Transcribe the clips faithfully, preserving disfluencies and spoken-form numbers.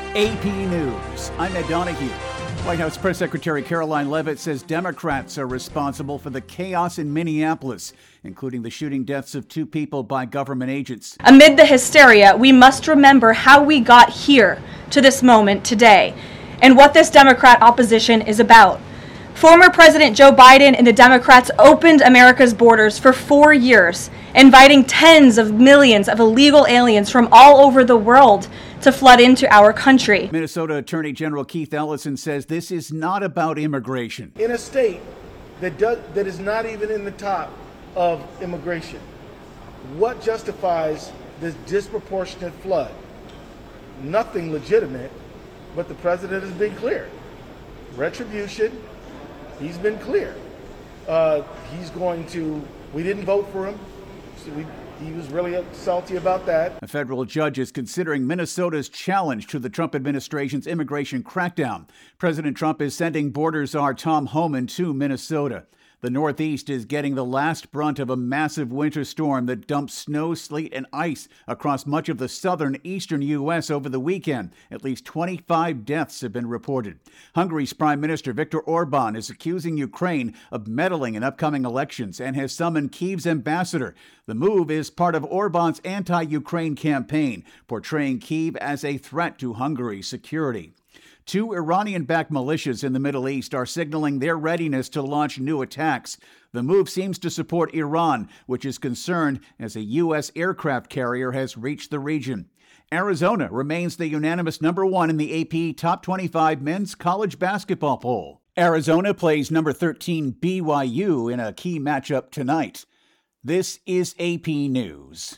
A P News. I'm Ed Donahue. White House Press Secretary Caroline Leavitt says Democrats are responsible for the chaos in Minneapolis, including the shooting deaths of two people by government agents. Amid the hysteria, we must remember how we got here to this moment today and what this Democrat opposition is about. Former President Joe Biden and the Democrats opened America's borders for four years, inviting tens of millions of illegal aliens from all over the world to flood into our country. Minnesota Attorney General Keith Ellison says this is not about immigration. In a state that does, that is not even in the top of immigration, what justifies this disproportionate flood? Nothing legitimate, but the president has been clear. Retribution, he's been clear. Uh, he's going to, we didn't vote for him, so we He was really salty about that. A federal judge is considering Minnesota's challenge to the Trump administration's immigration crackdown. President Trump is sending border czar Tom Homan to Minnesota. The Northeast is getting the last brunt of a massive winter storm that dumped snow, sleet, and ice across much of the southern eastern U S over the weekend. At least twenty-five deaths have been reported. Hungary's Prime Minister Viktor Orban is accusing Ukraine of meddling in upcoming elections and has summoned Kyiv's ambassador. The move is part of Orban's anti-Ukraine campaign, portraying Kyiv as a threat to Hungary's security. Two Iranian-backed militias in the Middle East are signaling their readiness to launch new attacks. The move seems to support Iran, which is concerned as a U S aircraft carrier has reached the region. Arizona remains the unanimous number one in the A P Top twenty-five men's college basketball poll. Arizona plays number thirteen B Y U in a key matchup tonight. This is A P News.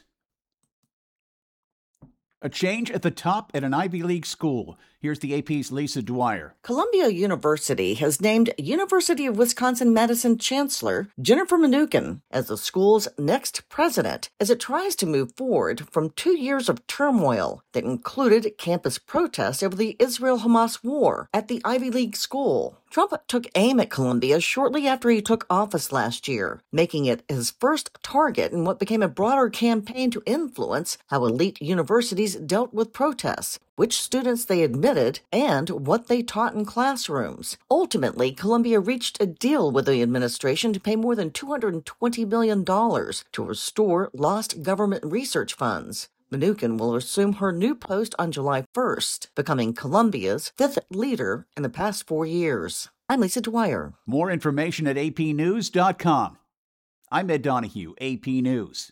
A change at the top at an Ivy League school. Here's the A P's Lisa Dwyer. Columbia University has named University of Wisconsin-Madison Chancellor Jennifer Mnookin as the school's next president as it tries to move forward from two years of turmoil that included campus protests over the Israel-Hamas war at the Ivy League school. Trump took aim at Columbia shortly after he took office last year, making it his first target in what became a broader campaign to influence how elite universities dealt with protests, which students they admitted, and what they taught in classrooms. Ultimately, Columbia reached a deal with the administration to pay more than two hundred twenty million dollars to restore lost government research funds. Mnookin will assume her new post on July first, becoming Columbia's fifth leader in the past four years. I'm Lisa Dwyer. More information at A P news dot com. I'm Ed Donahue, A P News.